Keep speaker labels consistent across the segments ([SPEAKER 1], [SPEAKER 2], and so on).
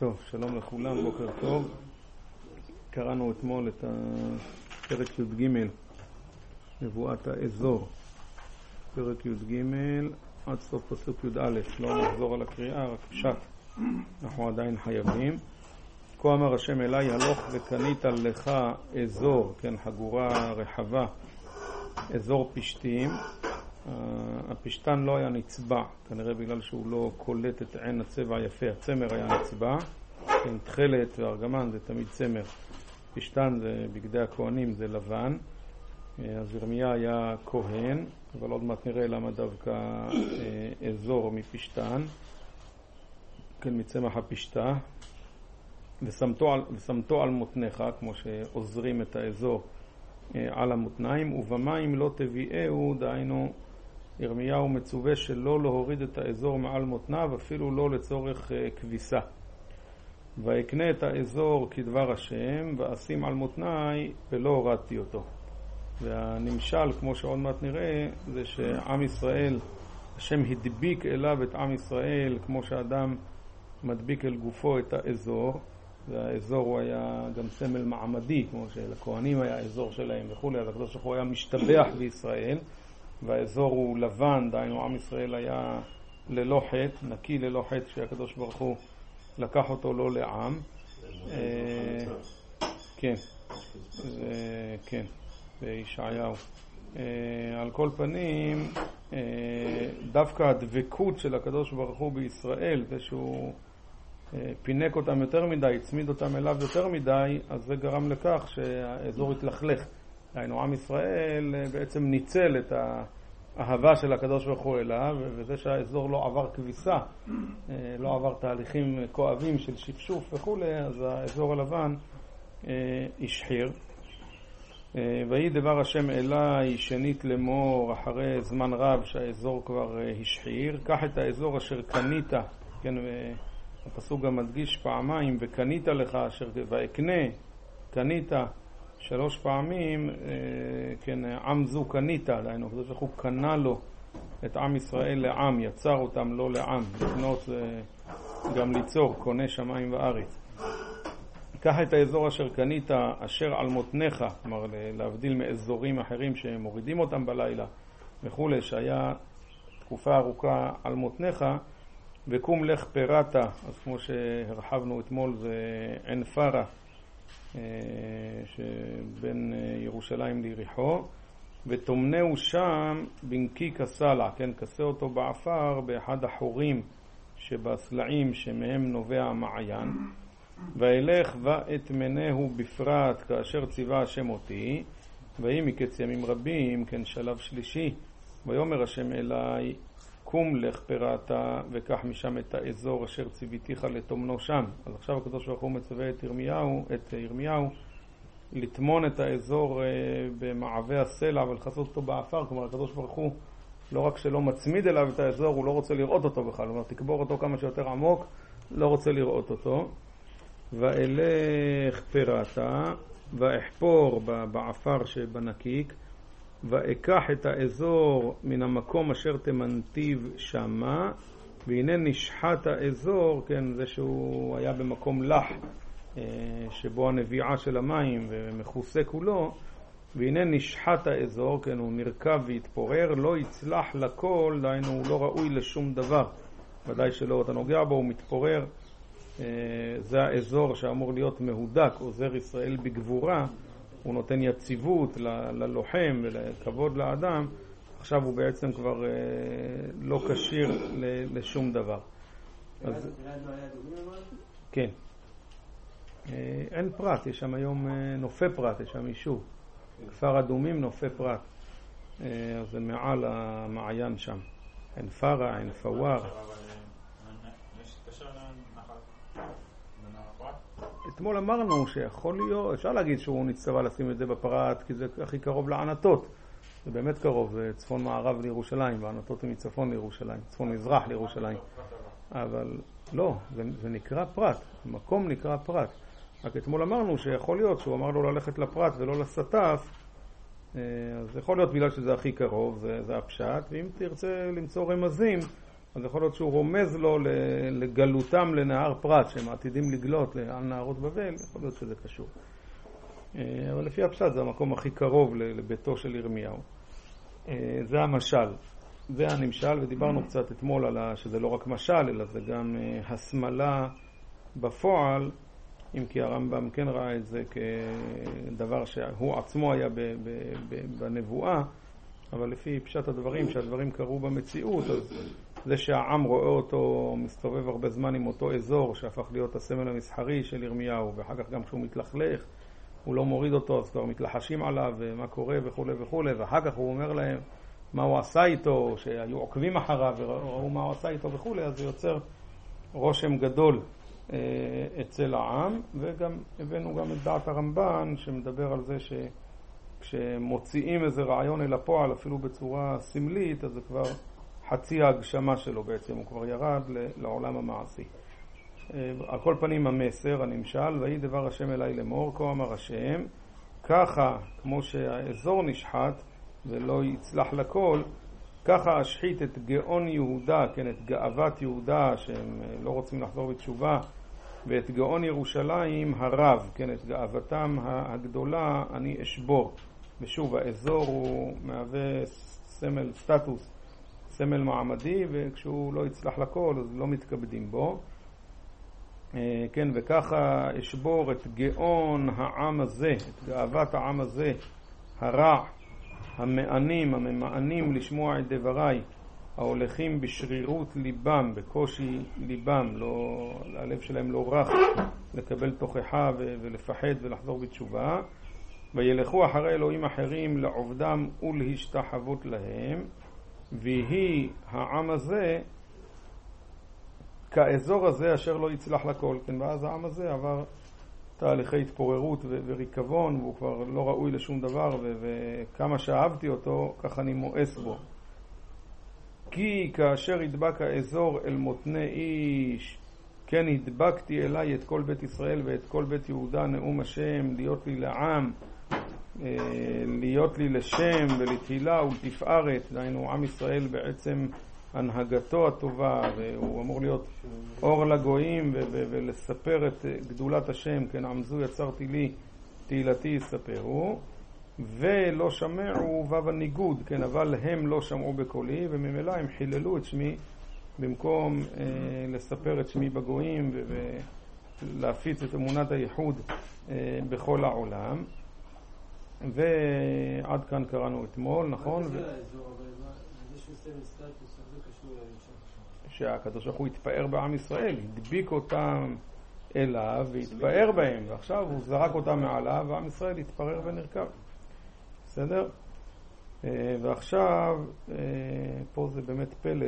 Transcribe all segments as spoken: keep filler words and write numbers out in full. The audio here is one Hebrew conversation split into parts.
[SPEAKER 1] טוב, שלום לכולם, בוקר טוב. קראנו אתמול את הפרק י"ג, נבואת האזור. פרק י"ג עד סוף פסוק י"א, לא נחזור על הקריאה, רק פשט. אנחנו עדיין חייבים. כה אמר השם אליי, הלוך וקנית לך אזור, כן, חגורה רחבה, אזור פשטים. הפשטן לא היה נצבע, כנראה בגלל שהוא לא קולט את עין הצבע היפה. הצמר היה נצבע, כן, תכלת וארגמן זה תמיד צמר. פשטן זה בגדי הכהנים, זה לבן. אז ירמיה היה כהן, אבל עוד מעט נראה למה דווקא אזור מפשטן, כן, מצמח הפשטה. ושמתו על, ושמתו על מותניך, כמו שעוזרים את האזור על המותניים, ובמים לא תביאהו, דהיינו ירמיהו מצווה שלא להוריד את האזור מעל מותניו, אפילו לא לצורך כביסה. ויקנה את האזור כדבר השם, ואשים על מותניי ולא הורדתי אותו. והנמשל, כמו שעוד מעט נראה, זה שעם ישראל, השם הדביק אליו את עם ישראל, כמו שאדם מדביק אל גופו את האזור, והאזור הוא היה גם סמל מעמדי, כמו שלכהנים היה האזור שלהם וכו'. אז הקדוש ברוך הוא היה משתבח בישראל, והאזור הוא לבן, דהיינו עם ישראל היה ללא חטא, נקי ללא חטא, שהקדוש ברוך הוא לקח אותו לא לעם. כן, כן, בישעיהו. על כל פנים, דווקא הדבקות של הקדוש ברוך הוא בישראל, זה שהוא פינק אותם יותר מדי, הצמיד אותם אליו יותר מדי, אז זה גרם לכך שהאזור התלכלך. היינו, עם ישראל בעצם ניצל את האהבה של הקדוש ברוך הוא אליו, וזה שהאזור לא עבר כביסה, לא עבר תהליכים כואבים של שפשוף וכו', אז האזור הלבן השחיר. ויהי דבר השם אליי שנית לאמור, אחרי זמן רב שהאזור כבר השחיר, קח את האזור אשר קנית, כן, הפסוק גם מדגיש פעמיים, וקנית לך אשר ויקנה, קנית שלוש פעמים, כן, עם זו קנית, דהיינו, הקדוש ברוך הוא קנה לו את עם ישראל לעם, יצר אותם לא לעם. לקנות זה גם ליצור, קונה שמיים וארץ. קח את האזור אשר קנית אשר על מותניך, כלומר להבדיל מאזורים אחרים שמורידים אותם בלילה וכו', שהיה תקופה ארוכה על מותניך, וקום לך פירתה, אז כמו שהרחבנו אתמול זה עין פרה שבין ירושלים ליריחו, ותומנהו שם בנקי כסלה, כן, כסה אותו בעפר באחד החורים שבסלעים שמהם נובע המעיין, וילך ואתמנהו בפרט כאשר ציווה השם אותי, ויהי מקץ ימים רבים, כן, שלב שלישי, ויאמר השם אליי, קום לך פירתה וקח משם את האזור אשר ציוויתיך לתומנו שם. אז עכשיו הקדוש ברוך הוא מצווה את ירמיהו, את ירמיהו לטמון את האזור במעבה הסלע ולחסות אותו באפר. כלומר הקדוש ברוך הוא לא רק שלא מצמיד אליו את האזור, הוא לא רוצה לראות אותו בכלל, הוא אומר תקבור אותו כמה שיותר עמוק, לא רוצה לראות אותו. ואלך פירתה ואחפור באפר שבנקיק, ואקח את האזור מן המקום אשר תמנתיו שמה, והנה נשחט האזור, כן, זה שהוא היה במקום לח שבו הנביעה של המים ומחוסה כולו, והנה נשחט האזור, כן, הוא נרכב והתפורר, לא יצלח לכל, דהיינו הוא לא ראוי לשום דבר, ודאי שלא אתה נוגע בו, הוא מתפורר. זה האזור שאמור להיות מהודק, עוזר ישראל בגבורה, הוא נותן יציבות ללוחם ולכבוד לאדם, עכשיו הוא בעצם כבר לא קשיר לשום דבר. אז כן, אין פרט, יש שם היום נופי פרט, יש שם יישוב, כפר אדומים נופי פרט, אז זה מעל המעיין שם, אין פרה, אין פוואר. אתמול אמרנו שיכול להיות, אפשר להגיד שהוא נצטווה לשים את זה בפרט, כי זה הכי קרוב לענתות. זה באמת קרוב, זה צפון מערב לירושלים, והענתות הן מצפון לירושלים, צפון מזרח לירושלים. אבל לא, זה, זה נקרא פרט, המקום נקרא פרט. רק אתמול אמרנו שיכול להיות שהוא אמר לו ללכת לפרט ולא לסטף, אז יכול להיות בגלל שזה הכי קרוב, זה, זה הפשט, ואם תרצה למצוא רמזים, אז יכול להיות שהוא רומז לו לגלותם לנהר פרת, שהם עתידים לגלות על נהרות בבל, יכול להיות שזה קשור. אבל לפי הפשט זה המקום הכי קרוב לביתו של ירמיהו. זה המשל. זה הנמשל, ודיברנו קצת אתמול על שזה לא רק משל, אלא זה גם הסמלה בפועל, אם כי הרמב"ם כן ראה את זה כדבר שהוא עצמו היה בנבואה, אבל לפי פשט הדברים, שהדברים קרו במציאות, אז זה שהעם רואה אותו מסתובב הרבה זמן עם אותו אזור שהפך להיות הסמל המסחרי של ירמיהו, ואחר כך גם כשהוא מתלכלך הוא לא מוריד אותו, אז כבר מתלחשים עליו ומה קורה וכו' וכו', ואחר כך הוא אומר להם מה הוא עשה איתו, שהיו עוקבים אחריו וראו מה הוא עשה איתו וכו', אז זה יוצר רושם גדול אה, אצל העם. וגם הבאנו גם את דעת הרמב"ן שמדבר על זה שכשמוציאים איזה רעיון אל הפועל אפילו בצורה סמלית, אז זה כבר חצי ההגשמה שלו בעצם, הוא כבר ירד לעולם המעשי. על כל פנים המסר הנמשל, ויהי דבר השם אליי לאמור, כה אמר השם, ככה כמו שהאזור נשחט ולא יצלח לכל, ככה אשחית את גאון יהודה, כן, את גאוות יהודה שהם לא רוצים לחזור בתשובה, ואת גאון ירושלים הרב, כן, את גאוותם הגדולה אני אשבור. ושוב, האזור הוא מהווה סמל סטטוס, סמל מעמדי, וכשהוא לא יצלח לכל אז לא מתכבדים בו. כן, וככה אשבור את גאון העם הזה, את גאוות העם הזה, הרע, המענים, הממענים לשמוע את דבריי, ההולכים בשרירות ליבם, בקושי ליבם, לא, הלב שלהם לא רך לקבל תוכחה ולפחד ולחזור בתשובה. וילכו אחרי אלוהים אחרים לעובדם ולהשתחוות להם, והיא העם הזה כאזור הזה אשר לא יצלח לכל. כן, ואז העם הזה עבר תהליכי התפוררות וריקבון, והוא כבר לא ראוי לשום דבר, וכמה שאהבתי אותו כך אני מואס בו. כי כאשר הדבק האזור אל מותני איש, כן הדבקתי אליי את כל בית ישראל ואת כל בית יהודה נאום השם, להיות לי לעם, להיות לי לשם ולתהילה ולתפארת. דהיינו עם ישראל בעצם הנהגתו הטובה, והוא אמור להיות אור לגויים ו- ו- ולספר את גדולת השם. כן, עם זו יצרתי לי, תהילתי יספרו. ולא שמעו וו הניגוד, כן, אבל הם לא שמעו בקולי, וממילא הם חיללו את שמי במקום אה, לספר את שמי בגויים ולהפיץ את אמונת הייחוד אה, בכל העולם. ועד כאן קראנו אתמול, נכון? שהקדוש ברוך הוא התפאר בעם ישראל, הדביק אותם אליו והתפאר בהם, ועכשיו הוא זרק אותם מעליו ועם ישראל התפרר ונרכב. בסדר? ועכשיו פה זה באמת פלא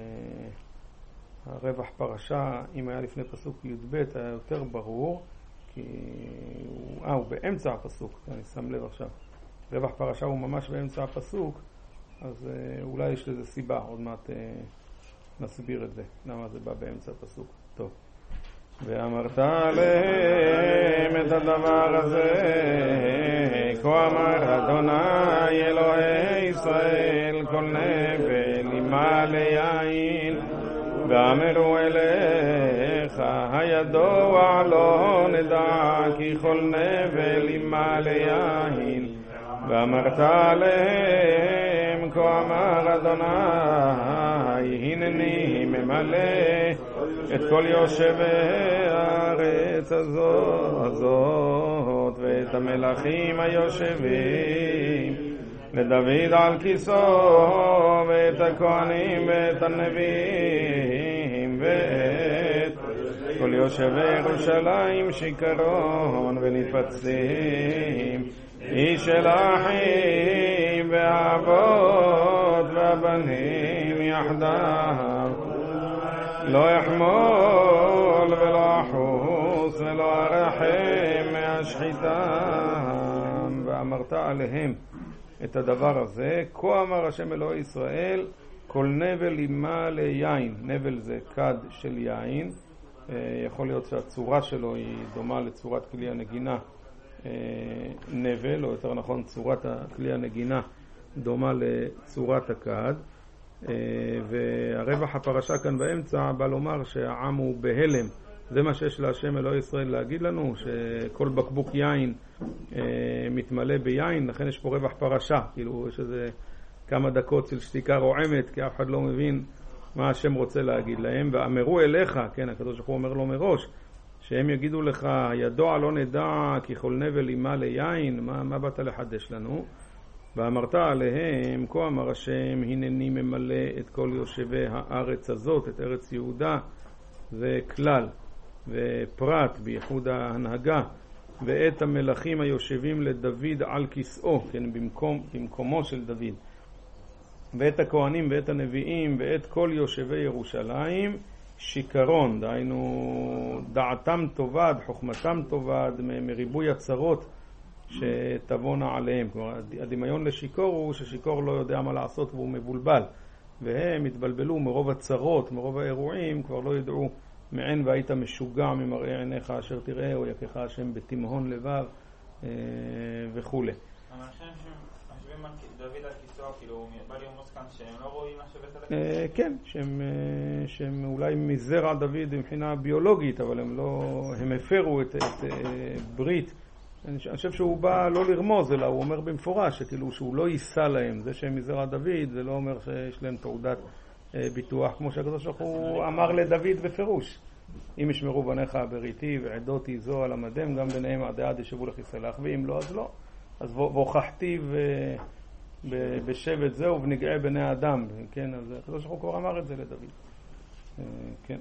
[SPEAKER 1] שהרווח פרשה, אם היה לפני פסוק י' ב' היה יותר ברור, כי הוא, אה, הוא באמצע הפסוק, אני שם לב עכשיו. רווח פרשה הוא ממש באמצע הפסוק, אז אולי יש לזה סיבה, עוד מעט נסביר את זה, למה זה בא באמצע הפסוק. טוב. ואמרת עליהם את הדבר הזה, כה אמר אדוני אלוהי ישראל, כל נבל ימלא ליין, ואמרו אליך הידוע לא נדע, כי כל נבל ימלא ליין. ואמרת עליהם כה אמר אדוני הנני ממלא את כל יושבי הארץ הזאת, הזאת ואת המלכים היושבים לדוד על כיסאו, ואת הכהנים ואת הנביאים ואת כל יושבי ירושלים שיקרון ונפצים, איש אל האחים והאבות והבנים יחדיו, לא יחמול ולא אחוס ולא ארחם מהשחיתם. ואמרת עליהם את הדבר הזה, כה אמר השם אלוהי ישראל, כל נבל ימלא יין. נבל זה כד של יין, יכול להיות שהצורה שלו היא דומה לצורת כלי הנגינה נבל, או יותר נכון צורת כלי הנגינה דומה לצורת הכד. והרווח הפרשה כאן באמצע בא לומר שהעם הוא בהלם. זה מה שיש להשם אלוהי ישראל להגיד לנו, שכל בקבוק יין מתמלא ביין, לכן יש פה רווח פרשה, כאילו יש איזה כמה דקות של שתיקה רועמת, כי אף אחד לא מבין מה השם רוצה להגיד להם. ואמרו אליך, כן, הקדוש ברוך הוא אומר לו מראש, שהם יגידו לך, ידוע לא נדע כי כל נבל אימה ליין, מה, מה באת לחדש לנו? ואמרת עליהם, כה אמר השם, הנני ממלא את כל יושבי הארץ הזאת, את ארץ יהודה, וכלל ופרט בייחוד ההנהגה, ואת המלכים היושבים לדוד על כיסאו, כן, במקום, במקומו של דוד, ואת הכהנים ואת הנביאים ואת כל יושבי ירושלים, שיקרון, דהיינו דעתם תאבד, חוכמתם תאבד, מריבוי הצרות שתבונה עליהם. כלומר, הדמיון לשיקור הוא ששיקור לא יודע מה לעשות והוא מבולבל, והם התבלבלו מרוב הצרות, מרוב האירועים, כבר לא ידעו מעין והיית משוגע ממראה עיניך אשר תראה, או יקך השם בתימהון לבב וכו'.
[SPEAKER 2] אבל השם שמשווים דוד על כיסאו, כאילו בא לרמוז כאן שהם לא רואים מה שבט הלכת?
[SPEAKER 1] כן, שהם אולי מזרע דוד מבחינה ביולוגית, אבל הם לא, הם הפרו את ברית. אני חושב שהוא בא לא לרמוז, אלא הוא אומר במפורש שכאילו שהוא לא יישא להם. זה שהם מזרע דוד, זה לא אומר שיש להם תעודת ביטוח, כמו שהקדוש ברוך הוא אמר לדוד בפירוש. אם ישמרו בניך בריתי ועדותי זו על המדם, גם ביניהם עדי עד ישבו לכיסלך, ואם לא, אז לא. אז והוכחתי בשבט זה ובנגעי בני האדם. כן, אז הקדוש ברוך הוא כבר אמר את זה לדוד. כן.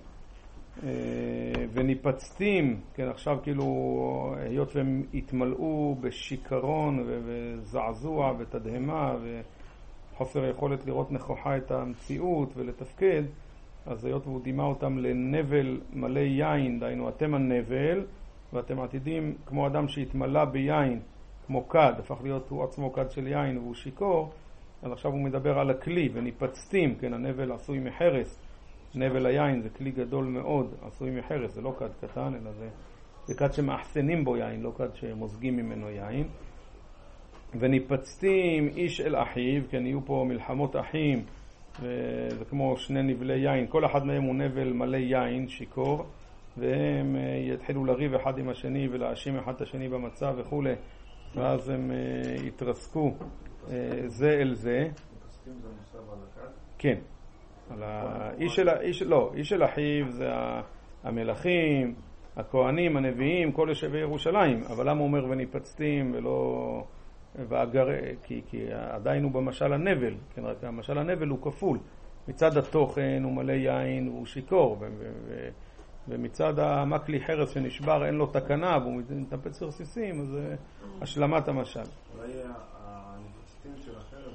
[SPEAKER 1] וניפצתים, כן, עכשיו כאילו היות והם התמלאו בשיקרון וזעזוע ותדהמה וחוסר יכולת לראות נכוחה את המציאות ולתפקד, אז היות והוא דימה אותם לנבל מלא יין, דהיינו אתם הנבל ואתם עתידים כמו אדם שהתמלא ביין, כמו כד, הפך להיות הוא עצמו כד של יין והוא שיקור. אז עכשיו הוא מדבר על הכלי, וניפצתים, כן, הנבל עשוי מחרס, נבל היין זה כלי גדול מאוד, עשוי מחרס, זה לא כד קטן, אלא זה, זה כד שמאחסנים בו יין, לא כד שמוזגים ממנו יין. וניפצתים איש אל אחיו, כן, יהיו פה מלחמות אחים, וזה כמו שני נבלי יין, כל אחד מהם הוא נבל מלא יין, שיקור, והם יתחילו לריב אחד עם השני ולהאשים אחד את השני במצב וכו', ואז הם יתרסקו זה אל זה.
[SPEAKER 3] ניפצתים זה מושב על הכד?
[SPEAKER 1] כן. על האיש של, איש, לא, איש של אחיו זה המלכים, הכהנים, הנביאים, כל יושבי ירושלים. אבל למה הוא אומר וניפצתים ולא ואגר, כי, כי עדיין הוא במשל הנבל, כן, רק המשל הנבל הוא כפול. מצד התוכן הוא מלא יין והוא שיקור, ו, ו, ו, ומצד המקלי חרס שנשבר אין לו תקנה והוא מתנפץ רסיסים, אז זה השלמת המשל.
[SPEAKER 3] אולי הניפצתים של החרב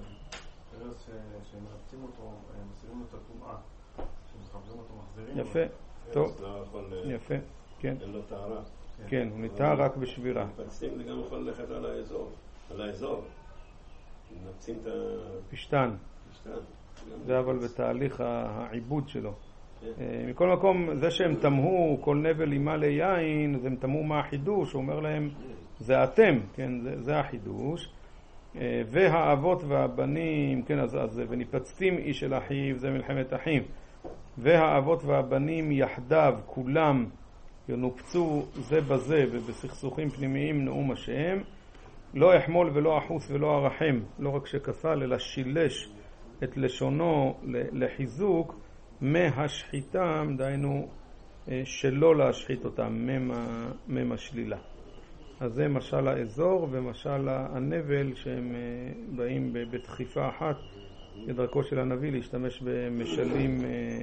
[SPEAKER 3] חרס שמנפצים אותו, מסירים את הטומאה, שמחברים אותו, מחזירים
[SPEAKER 1] יפה, טוב, יפה, כן.
[SPEAKER 4] אין לו טהרה.
[SPEAKER 1] כן, הוא נטהר רק בשבירה.
[SPEAKER 4] ניפצתים זה גם יכול ללכת על האזור, על האזור. נפצים את
[SPEAKER 1] פשטן.
[SPEAKER 4] הפשטן.
[SPEAKER 1] זה אבל בתהליך העיבוד שלו. מכל מקום, זה שהם תמהו כל נבל אימה ליין, אז הם תמהו מה החידוש, הוא אומר להם, זה אתם, כן, זה, זה החידוש. והאבות והבנים, כן, אז, אז וניפצתים איש אל אחיו, זה מלחמת אחים. והאבות והבנים יחדיו, כולם ינופצו זה בזה, ובסכסוכים פנימיים נאום השם. לא יחמול ולא אחוס ולא הרחם, לא רק שכפל, אלא שילש את לשונו לחיזוק, מהשחיתם, דהיינו שלא להשחית אותם, ממה שלילה. אז זה משל האזור ומשל הנבל, שהם באים בדחיפה אחת כדרכו של הנביא להשתמש במשלים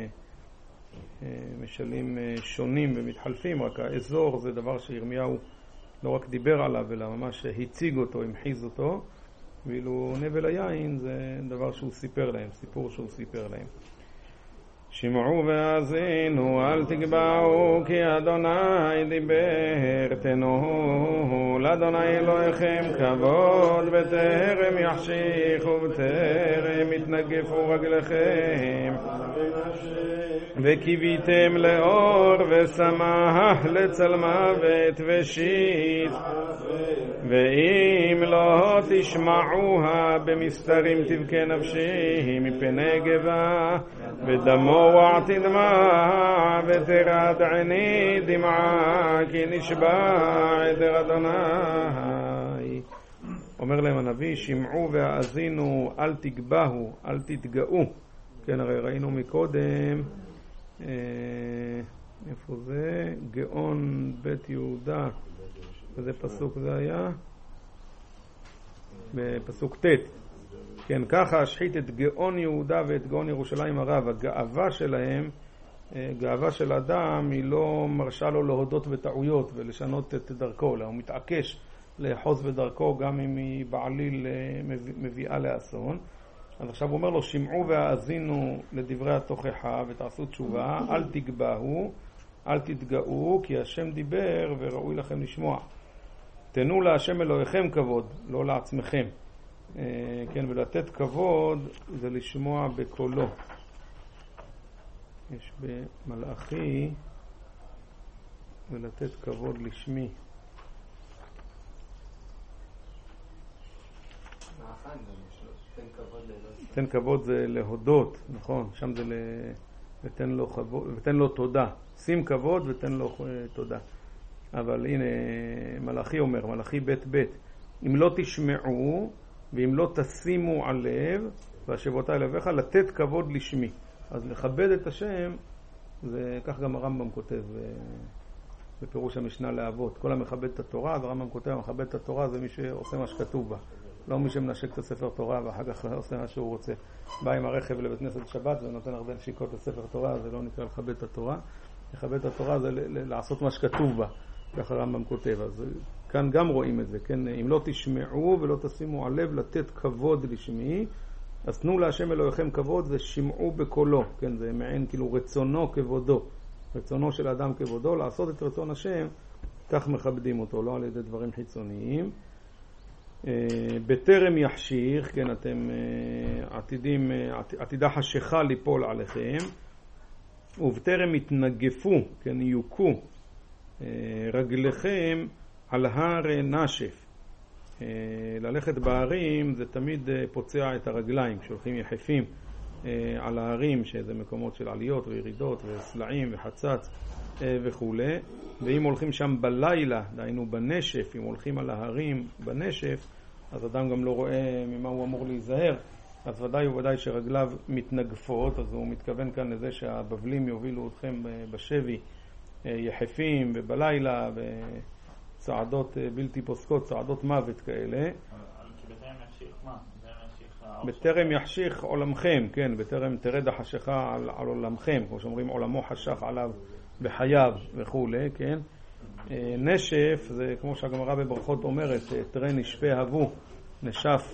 [SPEAKER 1] משלים שונים ומתחלפים. רק האזור זה דבר שירמיהו לא רק דיבר עליו אלא ממש הציג אותו, המחיז אותו, ואילו נבל היין זה דבר שהוא סיפר להם, סיפור שהוא סיפר להם. שמעו והאזינו, אל תגבעו, כי אדוני דיבר, תנוהו לאדוני אלוהיכם כבוד, בטרם יחשיכו ובטרם יתנגפו רגליכם, וקיוויתם לאור ושמח לצל מוות ושיט, ואם לא תשמעוה במסתרים תבכה נפשי מפני גבה, ודמו תדמע ותרד עיני דמעה, כי נשבע עדר אדוני. אומר להם הנביא, שמעו והאזינו, אל תגבהו, אל תתגאו. כן, הרי ראינו מקודם, אה, איפה זה? גאון בית יהודה, איזה פסוק זה היה? בפסוק ט'. כן, ככה השחית את גאון יהודה ואת גאון ירושלים הרב. הגאווה שלהם, גאווה של אדם, היא לא מרשה לו להודות בטעויות ולשנות את דרכו, הוא מתעקש לאחוז בדרכו גם אם היא בעליל מביאה לאסון. אז עכשיו הוא אומר לו, שמעו והאזינו לדברי התוכחה ותעשו תשובה, אל תגבהו, אל תתגאו, כי השם דיבר וראוי לכם לשמוע. תנו להשם אלוהיכם כבוד, לא לעצמכם. כן, ולתת כבוד זה לשמוע בקולו. יש במלאכי ולתת כבוד לשמי. תן כבוד זה להודות, נכון? שם זה לתן לו כבוד ותן לו תודה. שים כבוד ותן לו תודה. אבל הנה מלאכי אומר, מלאכי בית בית, אם לא תשמעו ואם לא תשימו על לב והשבותי לבך, לתת כבוד לשמי. אז לכבד את השם, זה כך גם הרמב"ם כותב בפירוש המשנה לאבות. כל המכבד את התורה, אז הרמב"ם כותב, המכבד את התורה זה מי שעושה מה שכתוב בה. לא מי שמנשק את הספר תורה ואחר כך עושה מה שהוא רוצה. בא עם הרכב לבית כנסת שבת ונותן הרבה נשיקות לספר תורה, זה לא נקרא לכבד את התורה. לכבד את התורה זה לעשות מה שכתוב בה. כך הרמב"ם כותב. אז כאן גם רואים את זה, כן? אם לא תשמעו ולא תשימו על לב, לתת כבוד לשמי, אז תנו להשם אלוהיכם כבוד ושמעו בקולו, כן? זה מעין כאילו רצונו כבודו, רצונו של האדם כבודו, לעשות את רצון השם, כך מכבדים אותו, לא על ידי דברים חיצוניים. בטרם יחשיך, כן, אתם עתידים, עתידה חשיכה ליפול עליכם, ובטרם יתנגפו, כן, יוקו רגליכם על הר נשף. ללכת בהרים זה תמיד פוצע את הרגליים, כשהולכים יחפים על ההרים, שזה מקומות של עליות וירידות וסלעים וחצץ וכו'. ואם הולכים שם בלילה, דהיינו בנשף, אם הולכים על ההרים בנשף, אז אדם גם לא רואה ממה הוא אמור להיזהר, אז ודאי וודאי שרגליו מתנגפות. אז הוא מתכוון כאן לזה שהבבלים יובילו אתכם בשבי יחפים ובלילה וצעדות בלתי פוסקות, צעדות מוות כאלה.
[SPEAKER 2] בטרם יחשיך מה?
[SPEAKER 1] בטרם יחשיך עולמכם, כן, בטרם תרד החשיכה על, על עולמכם, כמו שאומרים עולמו חשך עליו בחייו וכו', כן. נשף זה כמו שהגמרא בברכות אומרת, תראה נשפה הבו, נשף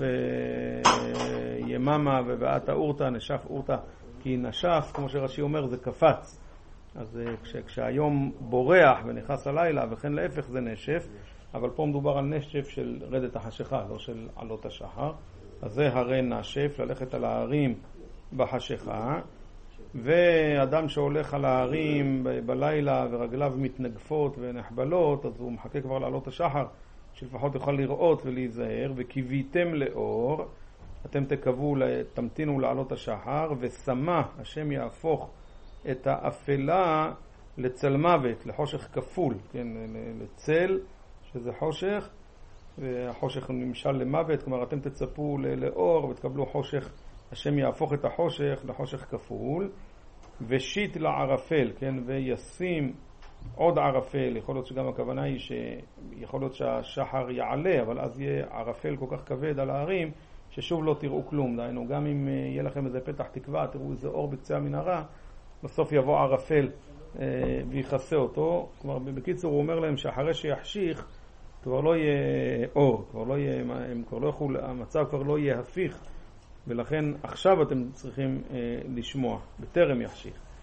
[SPEAKER 1] יממה ובעת האורתה, נשף אורתה, כי נשף, כמו שרש"י אומר, זה קפץ. אז כש, כשהיום בורח ונכנס הלילה וכן להפך זה נשף, אבל פה מדובר על נשף של רדת החשיכה, לא של עלות השחר. אז זה הרי נשף, ללכת על ההרים בחשיכה, ואדם שהולך על ההרים בלילה ורגליו מתנגפות ונחבלות, אז הוא מחכה כבר לעלות השחר, שלפחות יוכל לראות ולהיזהר. וקיוויתם לאור, אתם תקוו, תמתינו לעלות השחר, ושמה השם יהפוך את האפלה לצל מוות, לחושך כפול, כן, לצל שזה חושך, והחושך נמשל למוות, כלומר אתם תצפו לאור ותקבלו חושך, השם יהפוך את החושך לחושך כפול. ושיט לערפל, כן, וישים עוד ערפל. יכול להיות שגם הכוונה היא שיכול להיות שהשחר יעלה, אבל אז יהיה ערפל כל כך כבד על ההרים ששוב לא תראו כלום. דהיינו, גם אם יהיה לכם איזה פתח תקווה, תראו איזה אור בקצה המנהרה, בסוף יבוא ערפל אה, ויחסה אותו. כלומר, בקיצור הוא אומר להם שאחרי שיחשיך כבר לא יהיה אור, כבר לא יהיה, הם כבר לא יכול, המצב כבר לא יהיה הפיך, ולכן עכשיו אתם צריכים אה, לשמוע, בטרם יחשיך.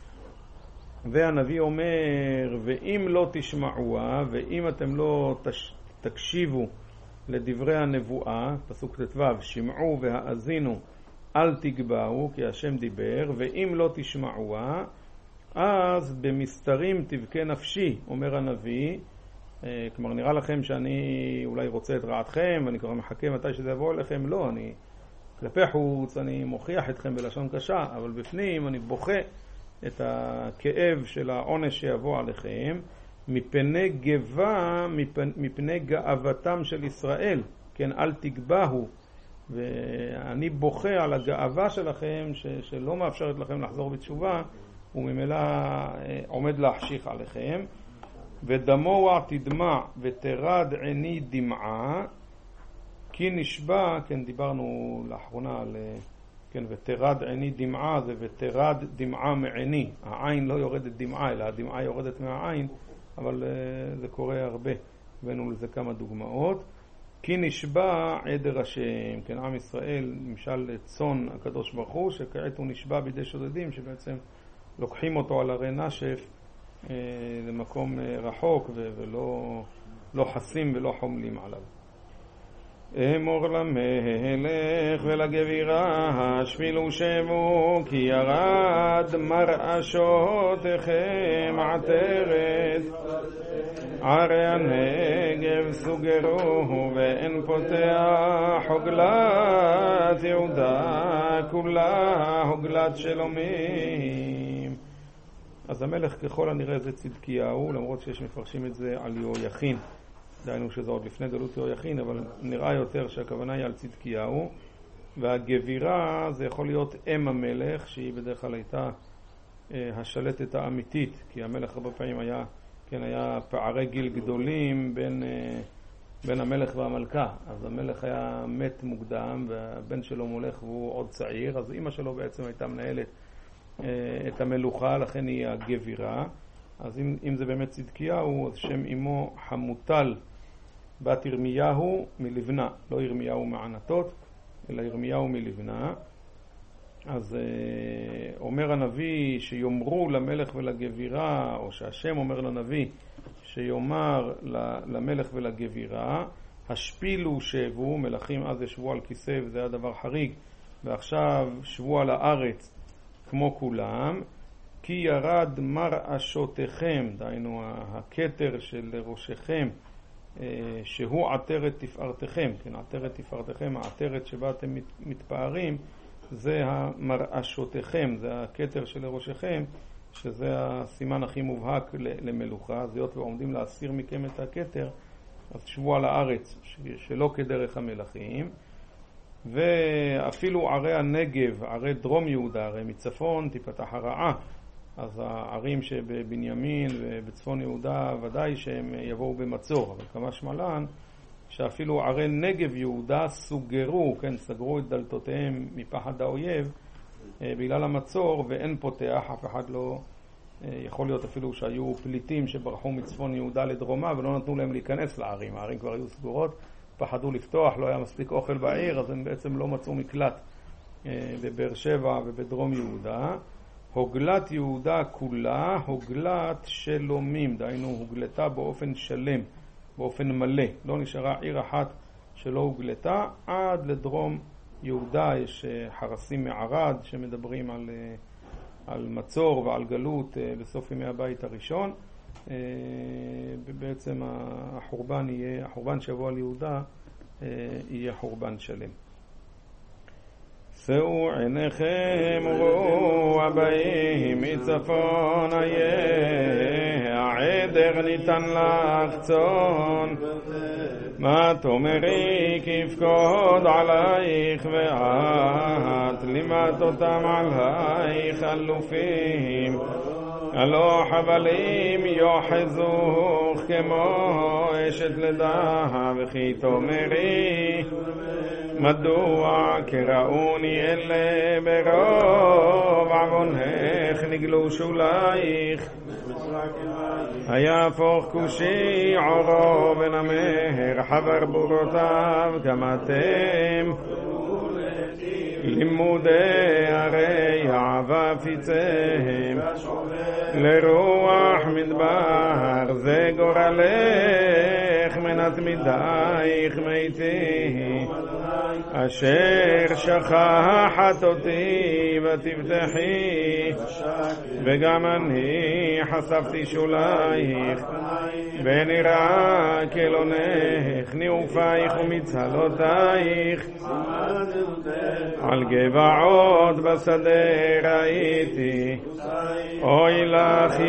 [SPEAKER 1] והנביא אומר, ואם לא תשמעוה, ואם אתם לא תש... תקשיבו לדברי הנבואה, פסוק ט"ו, שמעו והאזינו, אל תגבהו, כי השם דיבר, ואם לא תשמעוה, אז במסתרים תבכה נפשי, אומר הנביא. כלומר, נראה לכם שאני אולי רוצה את רעתכם, ואני כבר מחכה מתי שזה יבוא אליכם. לא, אני כלפי חוץ, אני מוכיח אתכם בלשון קשה, אבל בפנים אני בוכה את הכאב של העונש שיבוא עליכם, מפני גבה, מפני, מפני גאוותם של ישראל. כן, אל תגבהו. ואני בוכה על הגאווה שלכם, ש, שלא מאפשרת לכם לחזור בתשובה, וממילא עומד להחשיך עליכם. ודמוע תדמע ותרד עיני דמעה, כי נשבע, כן, דיברנו לאחרונה על, כן, ותרד עיני דמעה, זה ותרד דמעה מעיני. העין לא יורדת דמעה, אלא הדמעה יורדת מהעין, אבל זה קורה הרבה, הבאנו לזה כמה דוגמאות. כי נשבע עדר השם, כן, עם ישראל נמשל צאן הקדוש ברוך הוא, שכעת הוא נשבע בידי שודדים, שבעצם לוקחים אותו על הרי נשף אה, למקום אה, רחוק, ו- ולא לא חסים ולא חומלים עליו. אמור למלך ולגבירה, השפילו שבו, כי ירד מרעשותיכם עטרת. ערי הנגב סוגרו ואין פותח, הוגלת יהודה כולה הוגלת שלומים. אז המלך ככל הנראה זה צדקיהו, למרות שיש מפרשים את זה על יהויכין, דהיינו שזה עוד לפני גלות יהויכין, אבל נראה יותר שהכוונה היא על צדקיהו. והגבירה זה יכול להיות אם המלך, שהיא בדרך כלל הייתה השלטת האמיתית, כי המלך הרבה פעמים היה, כן, היה פערי גיל גדולים בין, בין המלך והמלכה. אז המלך היה מת מוקדם והבן שלו מולך והוא עוד צעיר, אז אמא שלו בעצם הייתה מנהלת את המלוכה, לכן היא הגבירה. אז אם, אם זה באמת צדקיהו, אז שם אמו חמוטל בת ירמיהו מלבנה, לא ירמיהו מענתות, אלא ירמיהו מלבנה. אז אה, אומר הנביא שיומרו למלך ולגבירה, או שהשם אומר לנביא שיומר למלך ולגבירה, השפילו שבו, מלכים אז ישבו על כיסא וזה היה דבר חריג, ועכשיו שבו על הארץ כמו כולם, כי ירד מרעשותיכם, דהיינו הכתר של ראשכם, שהוא עטרת תפארתכם, כן, עטרת תפארתכם, העטרת שבה אתם מתפארים, זה המרעשותיכם, זה הכתר של ראשכם, שזה הסימן הכי מובהק למלוכה. אז היות ועומדים להסיר מכם את הכתר, אז שבו על הארץ שלא כדרך המלכים. ואפילו ערי הנגב, ערי דרום יהודה, ערי מצפון תפתח הרעה, אז הערים שבבנימין ובצפון יהודה ודאי שהם יבואו במצור, אבל כמה שמלן שאפילו ערי נגב יהודה סוגרו, כן, סגרו את דלתותיהם מפחד האויב בגלל המצור, ואין פותח, אף אחד לא, יכול להיות אפילו שהיו פליטים שברחו מצפון יהודה לדרומה ולא נתנו להם להיכנס לערים, הערים כבר היו סגורות, פחדו לפתוח, לא היה מספיק אוכל בעיר, אז הם בעצם לא מצאו מקלט בבאר שבע ובדרום יהודה. הוגלת יהודה כולה, הוגלת שלומים, דהיינו הוגלתה באופן שלם, באופן מלא. לא נשארה עיר אחת שלא הוגלתה. עד לדרום יהודה יש חרסים מערד שמדברים על, על מצור ועל גלות בסוף ימי הבית הראשון. בעצם החורבן יהיה, החורבן שיבוא על יהודה יהיה חורבן שלם. שאו עיניכם וראו הבאים מצפון, איה העדר ניתן לך צאן, מה תאמרי כי יפקוד עלייך ואת לימדת אותם עלייך אלופים, הלא חבלים יוחזוך כמו אשת לידה, וכי תאמרי מדוע קראוני אלה ברוב עוונך נגלו שולייך, היהפוך כושי עורו ונמר חבר בורותיו, גם אתם לימודי הרי אהבה פיציהם לרוח מדבר זה גורלך מנת מידייך מיתי אשר שכחת אותי ותבטחי וגם אני חשפתי שולייך ונראה כלונך ניאופייך ומצהלותייך על גבעות בשדה ראיתי אוי לך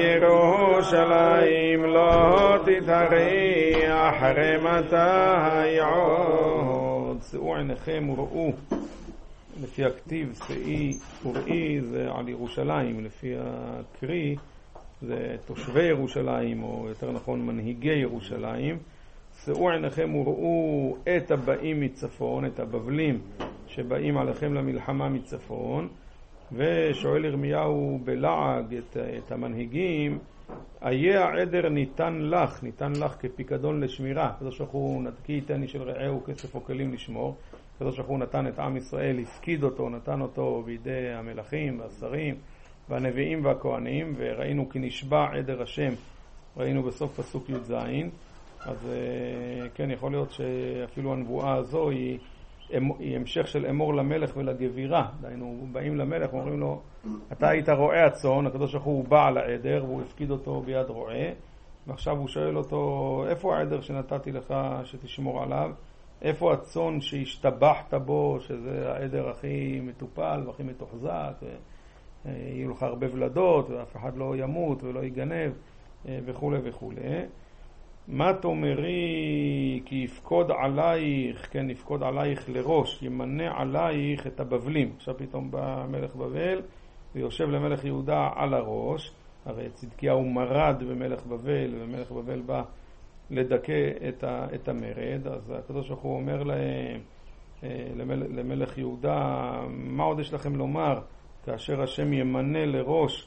[SPEAKER 1] ירושלים לא תתהרי אחרי מתי עוד. שאו עיניכם וראו, לפי הכתיב שאי וראי זה על ירושלים, לפי הקרי זה תושבי ירושלים, או יותר נכון מנהיגי ירושלים. שאו עיניכם וראו את הבאים מצפון, את הבבלים שבאים עליכם למלחמה מצפון. ושואל ירמיהו בלעג את, את המנהיגים, איה העדר ניתן לך, ניתן לך כפיקדון לשמירה. כזו שחו נתקי איתני של רעהו כסף או כלים לשמור. כזו שחו נתן את עם ישראל, הפקיד אותו, נתן אותו בידי המלכים והשרים והנביאים והכהנים, וראינו כי נשבע עדר השם, ראינו בסוף פסוק י"ז. אז כן, יכול להיות שאפילו הנבואה הזו היא, היא המשך של אמור למלך ולגבירה. דיינו, באים למלך ואומרים לו, אתה היית רועה הצאן, הקדוש ברוך הוא בא על העדר והוא הפקיד אותו ביד רועה, ועכשיו הוא שואל אותו, איפה העדר שנתתי לך שתשמור עליו? איפה הצאן שהשתבחת בו, שזה העדר הכי מטופל והכי מתוחזק, יהיו לך הרבה ולדות ואף אחד לא ימות ולא יגנב וכו' וכו'. מה תאמרי כי יפקוד עלייך, כן, יפקוד עלייך לראש, ימנה עלייך את הבבלים. עכשיו פתאום בא מלך בבל ויושב למלך יהודה על הראש. הרי צדקיהו מרד במלך בבל, ומלך בבל בא לדכא את, ה, את המרד. אז הקדוש ברוך הוא אומר להם, למל, למלך יהודה, מה עוד יש לכם לומר כאשר השם ימנה לראש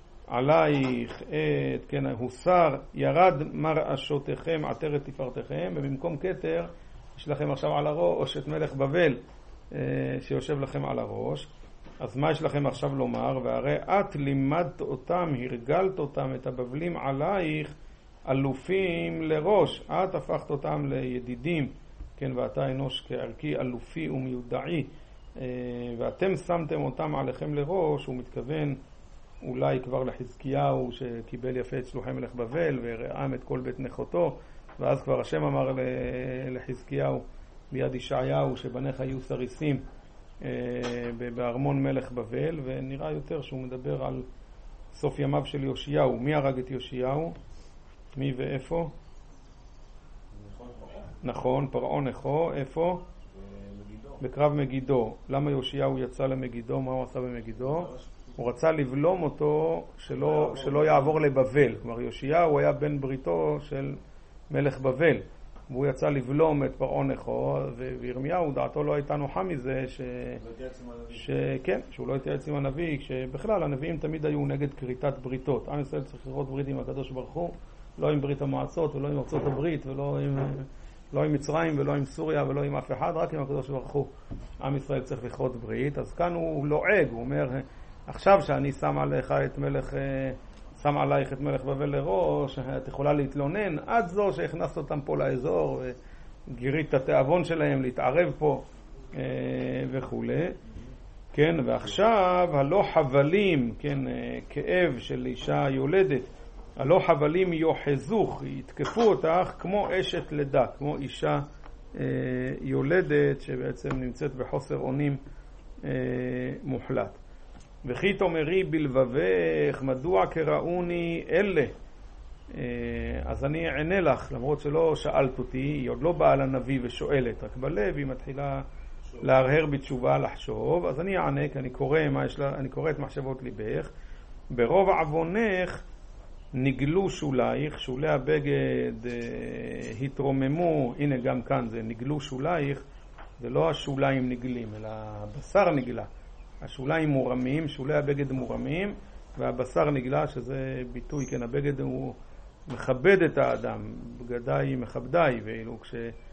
[SPEAKER 1] עלייך את, כן, הוסר, ירד מרעשותיכם, עטרת תפארתכם, ובמקום כתר יש לכם עכשיו על הראש את מלך בבל שיושב לכם על הראש. אז מה יש לכם עכשיו לומר? והרי את לימדת אותם, הרגלת אותם, את הבבלים עלייך, אלופים לראש. את הפכת אותם לידידים, כן, ואתה אנוש כערכי אלופי ומיודעי, ואתם שמתם אותם עליכם לראש. הוא מתכוון אולי כבר לחזקיהו שקיבל יפה את שלוחי מלך בבל ורעם את כל בית נכותו, ואז כבר השם אמר לחזקיהו ביד ישעיהו שבניך יהיו סריסים בארמון מלך בבל. ונראה יותר שהוא מדבר על סוף ימיו של יאשיהו. מי הרג את יאשיהו? מי ואיפה? נכון, פרעה נכו. איפה? בקרב מגידו. למה יאשיהו יצא למגידו? מה הוא עשה במגידו? הוא רצה לבלום אותו שלא, שלא יעבור לבבל. כלומר יאשיהו היה בן בריתו של מלך בבל, והוא יצא לבלום את פרעה נכו, וירמיהו דעתו לא הייתה נוחה מזה ש... שכן, שהוא לא התייעץ עם הנביא, שבכלל הנביאים תמיד היו נגד כריתת בריתות. עם ישראל צריך לראות ברית עם הקדוש ברוך הוא, לא עם ברית המועצות ולא עם ארצות הברית ולא עם, לא עם מצרים ולא עם סוריה ולא עם אף אחד, רק עם הקדוש ברוך הוא עם ישראל צריך לכרות ברית. אז כאן הוא לועג, הוא אומר, עכשיו שאני שם עליך את מלך, שם עלייך את מלך בבל לראש, את יכולה להתלונן, עד זו שהכנסת אותם פה לאזור וגירית את התאבון שלהם להתערב פה וכו'. כן, ועכשיו הלא חבלים, כן, כאב של אישה יולדת, הלא חבלים יוחזוך, יתקפו אותך כמו אשת לידה, כמו אישה יולדת שבעצם נמצאת בחוסר אונים מוחלט. וכי תאמרי בלבבך מדוע קראוני אלה. אז אני אענה לך, למרות שלא שאלת אותי, היא עוד לא באה לנביא ושואלת, רק בלב היא מתחילה להרהר בתשובה, לחשוב. אז אני אענה, כי אני קורא, מה יש לה, אני קורא את מחשבות ליבך. ברוב עוונך נגלו שולייך, שולי הבגד התרוממו. הנה גם כאן זה נגלו שולייך, זה לא השוליים נגלים אלא הבשר נגלה. השוליים מורמים, שולי הבגד מורמים, והבשר נגלה, שזה ביטוי, כן, הבגד הוא מכבד את האדם, בגדיי מכבדיי, ואילו כשפה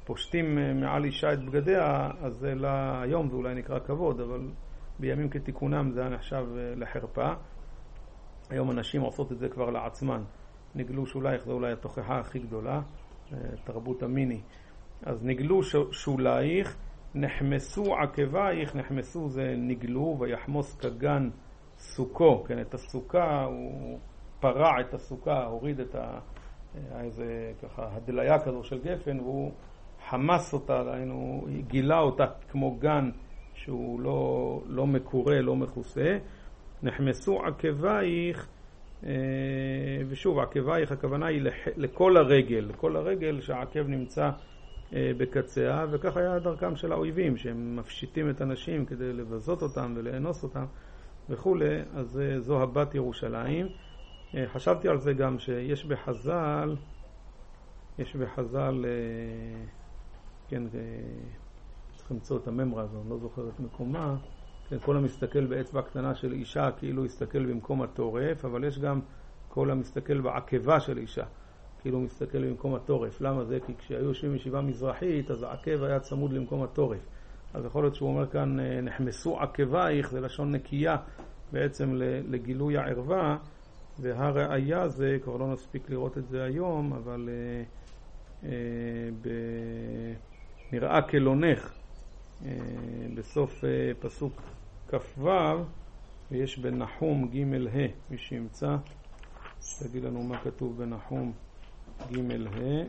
[SPEAKER 1] פושטים מעל אישה את בגדיה, אז זה לה, היום זה אולי נקרא כבוד, אבל בימים כתיקונם זה היה נחשב לחרפה. היום אנשים עושות את זה כבר לעצמן. נגלו שולייך, זה אולי התוכחה הכי גדולה, תרבות המיני. אז נגלו שולייך, נחמסו עקבייך, נחמסו זה נגלו, ויחמוס כגן סוכו, כן, את הסוכה, הוא פרע את הסוכה, הוריד את ה... איזה ככה הדליה כזו של גפן, והוא חמס אותה, היינו, גילה אותה כמו גן שהוא לא, לא מקורה, לא מכוסה. נחמסו עקבייך, ושוב, עקבייך הכוונה היא לכל הרגל, לכל הרגל שהעקב נמצא בקציה, וכך היה דרכם של האויבים, שהם מפשיטים את הנשים כדי לבזות אותם ולאנוס אותם וכו'. אז זו הבת ירושלים. חשבתי על זה גם שיש בחז"ל, יש בחז"ל, כן, צריך למצוא את הממרה הזו, אני לא זוכר את מקומה, כן, כל המסתכל באצבע קטנה של אישה כאילו הסתכל במקום התורף, אבל יש גם כל המסתכל בעקבה של אישה, כאילו מסתכל במקום התורף. למה זה? כי כשהיו יושבים ישיבה מזרחית, אז העקב היה צמוד למקום התורף. אז יכול להיות שהוא אומר כאן, נחמסו עקבייך, זה לשון נקייה בעצם לגילוי הערווה, והראיה זה, כבר לא נספיק לראות את זה היום, אבל אה, אה, ב... נראה כלונך, אה, בסוף אה, פסוק כ"ו, ויש בנחום ג' ה', מי שימצא, תגיד לנו מה כתוב בנחום ג' ה'.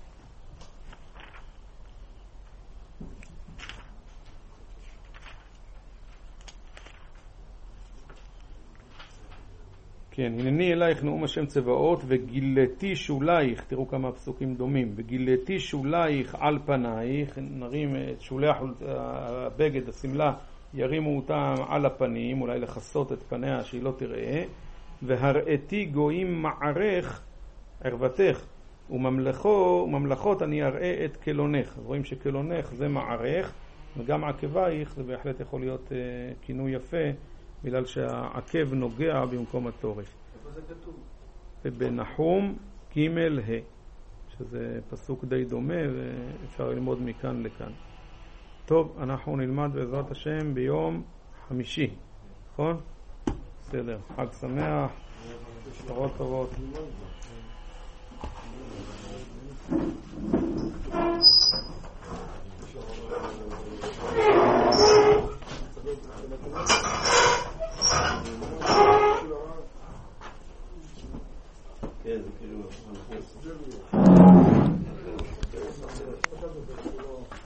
[SPEAKER 1] כן, הנני אלייך נאום השם צבאות, וגילתי שולייך, תראו כמה פסוקים דומים, וגילתי שולייך על פנייך, נרים את שולי הבגד, הסמלה, ירימו אותם על הפנים, אולי לחסות את פניה שהיא לא תראה, והראיתי גויים מערך ערוותך, וממלכו, וממלכות אני אראה את כלונך. אז רואים שכלונך זה מערך, וגם עקבייך זה בהחלט יכול להיות uh, כינוי יפה, בגלל שהעקב נוגע במקום התורף.
[SPEAKER 3] איפה זה כתוב?
[SPEAKER 1] ובנחום ג' ה', שזה פסוק די דומה ואפשר ללמוד מכאן לכאן. טוב, אנחנו נלמד בעזרת השם ביום חמישי, נכון? בסדר, חג שמח, שתרות טובות.
[SPEAKER 4] כן, זה כאילו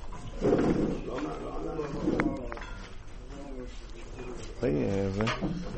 [SPEAKER 1] לא, לא, לא.